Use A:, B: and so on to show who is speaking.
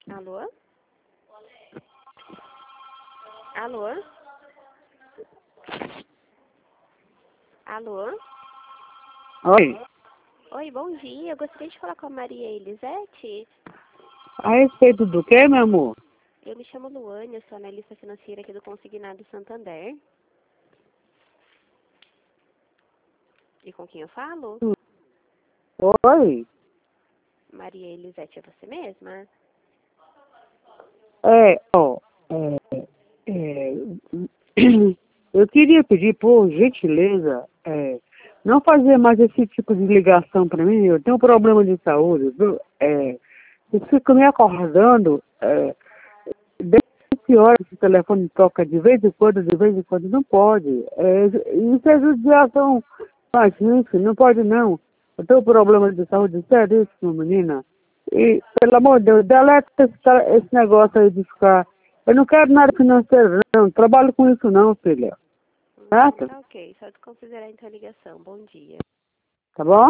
A: Alô? Alô? Alô?
B: Oi,
A: Oi, bom dia. Eu gostaria de falar com a Maria Elisete.
B: a respeito do que, meu amor?
A: Eu me chamo Luane, eu sou analista financeira aqui do Consignado Santander. E com quem eu falo?
B: Oi,
A: Maria Elisete, é você mesma?
B: ó, é, eu queria pedir, por gentileza, não fazer mais esse tipo de ligação para mim. Eu tenho um problema de saúde, viu? Eu fico me acordando, desde que hora esse telefone toca de vez em quando, não pode. Isso é judiação com a gente, não pode não. Eu tenho um problema de saúde seríssimo, menina. E, pelo amor de Deus, deleta esse negócio aí de ficar. Eu não quero nada financeiro, não trabalho com isso não, filha. Certo?
A: Tá ok, só desconsiderar então a ligação. Bom dia.
B: Tá bom?